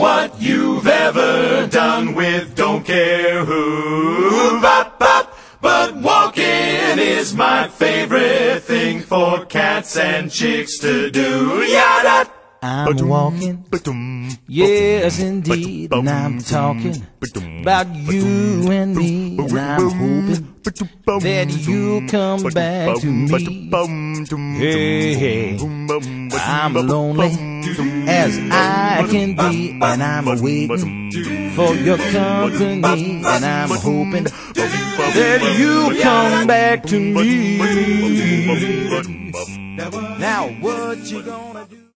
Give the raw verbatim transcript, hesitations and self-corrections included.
what you've ever done with don't care who. Bop, bop. But walking is my favorite thing for cats and chicks to do. Yada. I'm walking, yes indeed, and I'm talking about you and me, and I'm hoping that you'll come back to me. Hey, hey, I'm lonely as I can be, and I'm waiting for your company, and I'm hoping that you'll come back to me. Now what you gonna do?